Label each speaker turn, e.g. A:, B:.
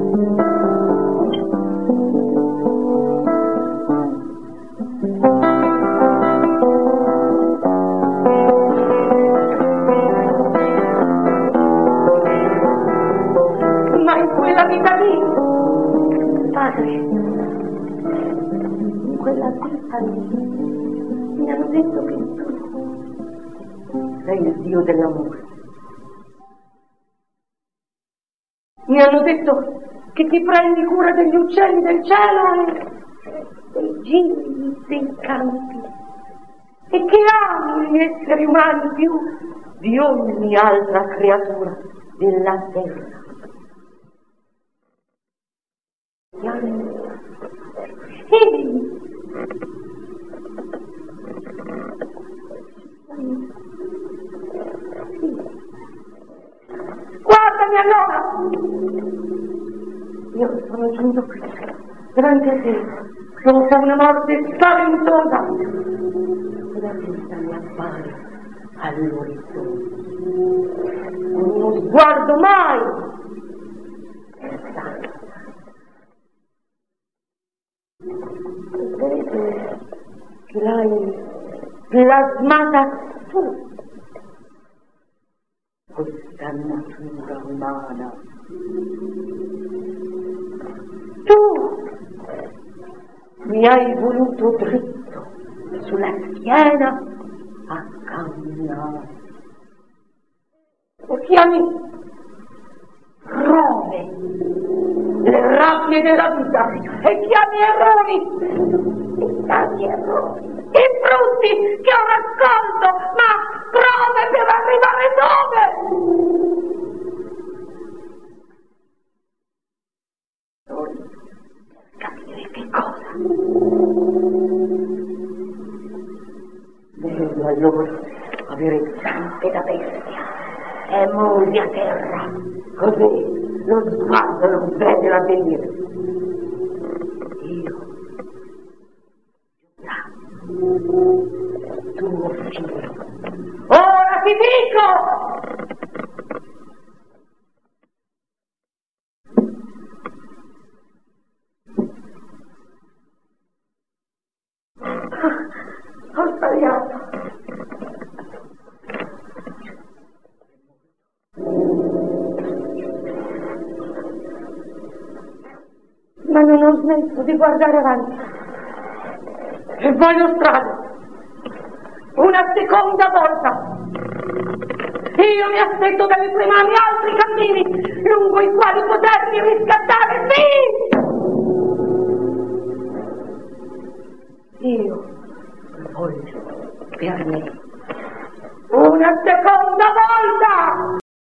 A: Ma in quella vita lì, padre, in quella vita lì, mi hanno detto che tu sei il Dio dell'amore. Mi hanno detto che ti prendi cura degli uccelli del cielo e dei gigli dei campi e che ami gli esseri umani più di ogni altra creatura della terra. Sì. Guardami allora! Io sono giunto qui, davanti a te, sotto una morte spaventosa. E la vita mi appare all'orizzonte. Con uno sguardo mai pensato. Vedete che l'hai plasmata tu, questa natura umana. Tu mi hai voluto dritto sulla schiena a camminare. E chiami prove le rabbie della vita e chiami errori i frutti che ho raccolto, ma prove per arrivare dove? Capire che cosa? Devo allora avere zampe da bestia e musi a terra, così lo sguardo non vede l'avvenire. Io, tuo figlio, ora ti dico! Ho sbagliato. Ma non ho smesso di guardare avanti. E voglio strada. Una seconda volta. Io mi aspetto dalle tue mani altri cammini lungo i quali potermi riscattare. Sì!